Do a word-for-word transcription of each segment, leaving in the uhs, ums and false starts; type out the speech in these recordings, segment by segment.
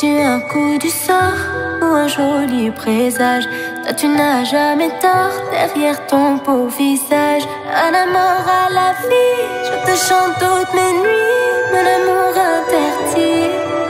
Es-tu un coup du sort ou un joli présage? Toi tu n'as jamais tort derrière ton beau visage. À la mort, à la vie, je te chante toutes mes nuits, mon amour interdit.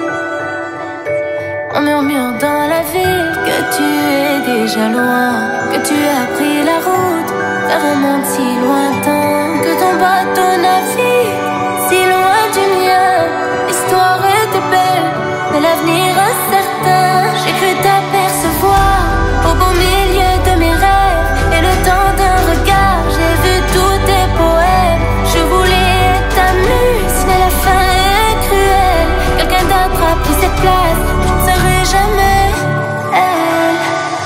On murmure dans la ville que tu es déjà loin, que tu as pris la route vers un monde si lointain, que ton bateau navigue si loin du mien. L'histoire était belle, mais l'avenir incertain. J'ai cru t'apercevoir au beau milieu de mes rêves, et le temps d'un regard, j'ai vu tous tes poèmes. Je voulais être ta muse, mais la fin est cruelle. Quelqu'un d'autre a pris cette place, je ne serai jamais elle.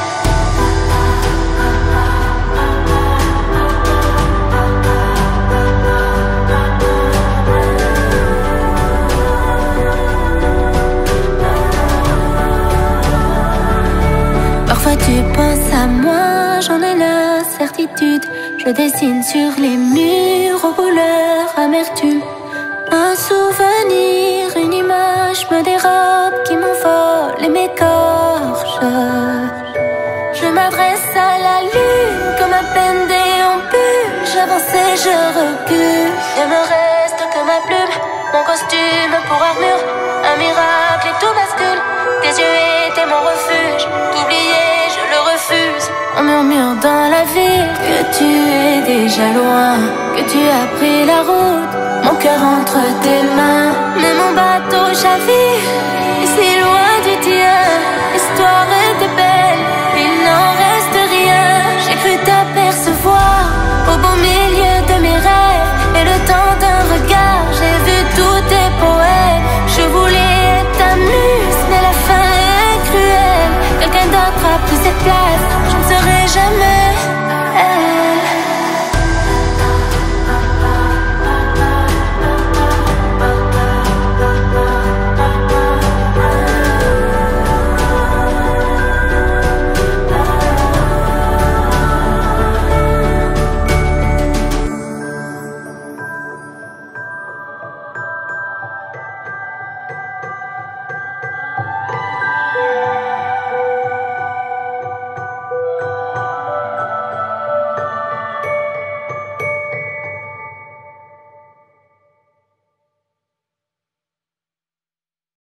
Parfois tu penses à moi, j'en ai la certitude. Je dessine sur les murs aux couleurs amertume. Un souvenir, une image me dérobe, qui m'envole et m'écorche. Je m'adresse à la lune comme à peine déambule. J'avance et je recule. Il me reste que ma plume, mon costume pour armure. Un miracle et tout bascule. Tes yeux étaient mon refuge. T'oublier, je le refuse. On murmure dans la ville que tu es déjà loin, que tu as pris la route, mon cœur entre tes mains. Mais mon bateau chavire, et si